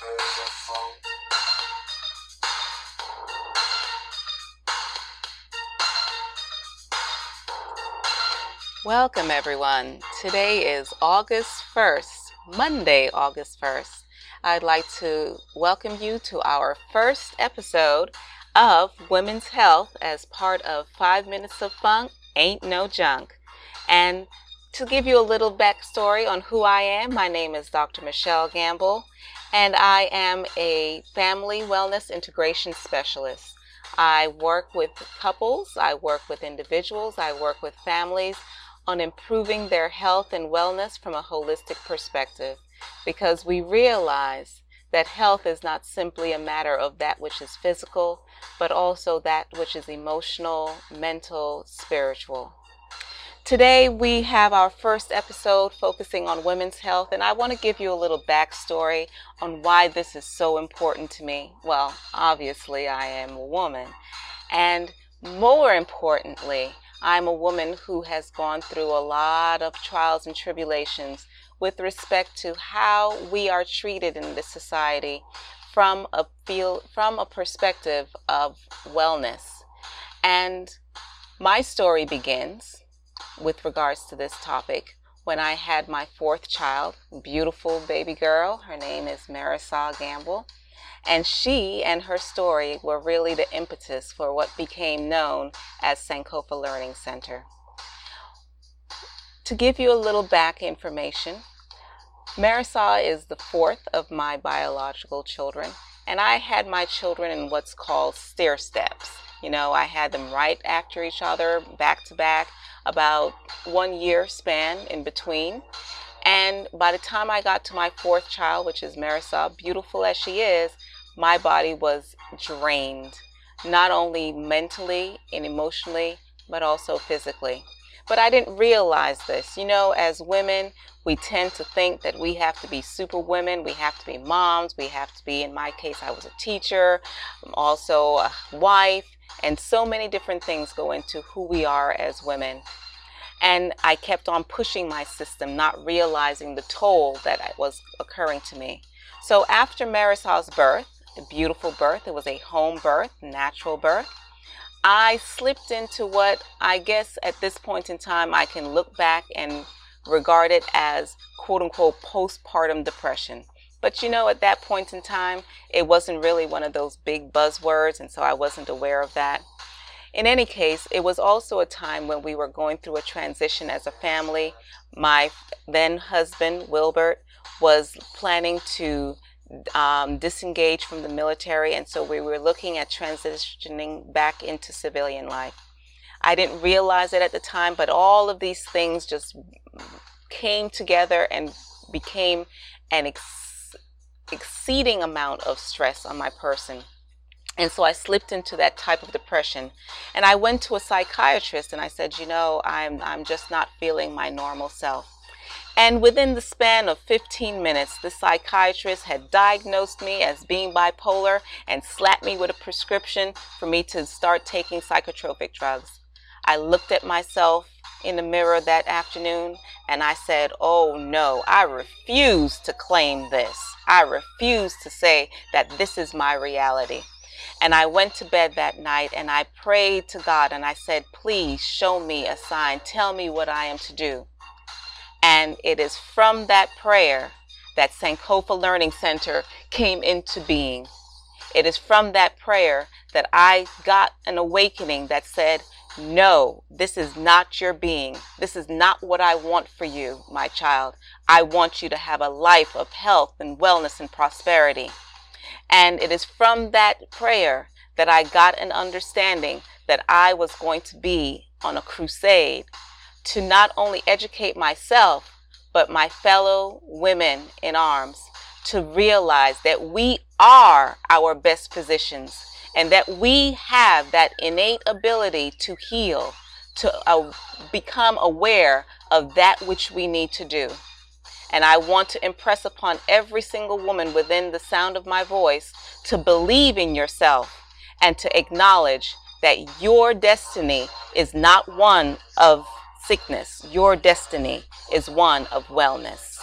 Welcome everyone. Today is August 1st, Monday, August 1st. I'd like to welcome you to our first episode of Women's Health as part of 5 Minutes of Funk, Ain't No Junk. And to give you a little backstory on who I am, my name is Dr. Michelle Gamble, and I am a family wellness integration specialist. I work with couples, I work with individuals, I work with families on improving their health and wellness from a holistic perspective, because we realize that health is not simply a matter of that which is physical, but also that which is emotional, mental, spiritual. Today we have our first episode focusing on women's health, and I want to give you a little backstory on why this is so important to me. Well, obviously I am a woman, and more importantly, I'm a woman who has gone through a lot of trials and tribulations with respect to how we are treated in this society from a perspective of wellness. And my story begins with regards to this topic when I had my fourth child, beautiful baby girl. Her name is Marisol Gamble. And she and her story were really the impetus for what became known as Sankofa Learning Center. To give you a little back information, Marisol is the fourth of my biological children, and I had my children in what's called stair steps. You know, I had them right after each other, back to back, about 1 year span in between. And by the time I got to my fourth child, which is Marisol, beautiful as she is, my body was drained, not only mentally and emotionally, but also physically. But I didn't realize this. You know, as women, we tend to think that we have to be super women, we have to be moms, we have to be, in my case, I was a teacher, I'm also a wife, and so many different things go into who we are as women. And I kept on pushing my system, not realizing the toll that was occurring to me. So after Marisol's birth, a beautiful birth, it was a home birth, natural birth, I slipped into what I guess at this point in time I can look back and regard it as quote unquote postpartum depression. But you know, at that point in time, it wasn't really one of those big buzzwords, and so I wasn't aware of that. In any case, it was also a time when we were going through a transition as a family. My then husband, Wilbert, was planning to disengage from the military, and so we were looking at transitioning back into civilian life. I didn't realize it at the time, but all of these things just came together and became an exceeding amount of stress on my person. And so I slipped into that type of depression, and I went to a psychiatrist and I said, you know, I'm just not feeling my normal self. And within the span of 15 minutes, the psychiatrist had diagnosed me as being bipolar and slapped me with a prescription for me to start taking psychotropic drugs. I looked at myself in the mirror that afternoon and I said, oh no, I refuse to claim this. I refuse to say that this is my reality. And I went to bed that night and I prayed to God and I said, please show me a sign. Tell me what I am to do. And it is from that prayer that Sankofa Learning Center came into being. It is from that prayer that I got an awakening that said, no, this is not your being. This is not what I want for you, my child. I want you to have a life of health and wellness and prosperity. And it is from that prayer that I got an understanding that I was going to be on a crusade to not only educate myself, but my fellow women in arms, to realize that we are our best physicians and that we have that innate ability to heal, to become aware of that which we need to do. And I want to impress upon every single woman within the sound of my voice to believe in yourself and to acknowledge that your destiny is not one of sickness. Your destiny is one of wellness.